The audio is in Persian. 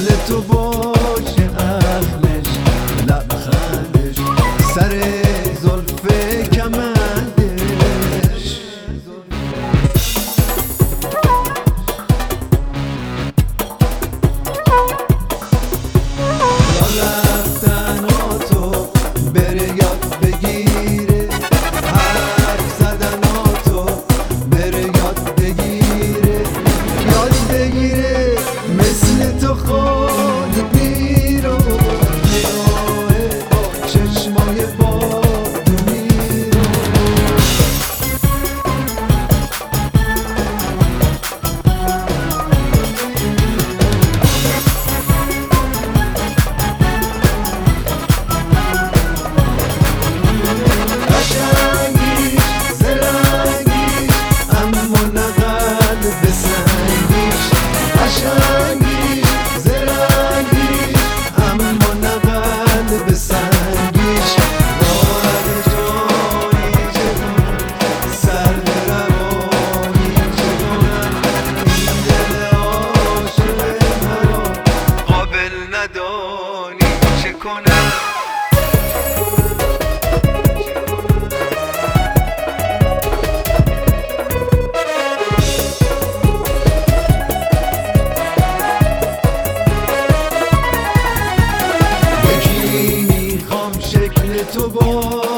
مثل تو باشه اخمش، لبخندش، سر زلف کمندش. را رفتن تو بره یاد بگیره، حرف زدن تو بره یاد بگیره، یاد بگیره مثل تو خود میرو، نگاه با چشمای بادونی رو. قشنگیش زرنگیش اما نه قلب سنگیش، قشنگیش زرنگیش اما نه قلب سنگیش. باور جایی چگونه سرد روانی چگونه، این دل عاشق مرا قابل ندانی چه کنم. یکی میخوام شکل تو باشه،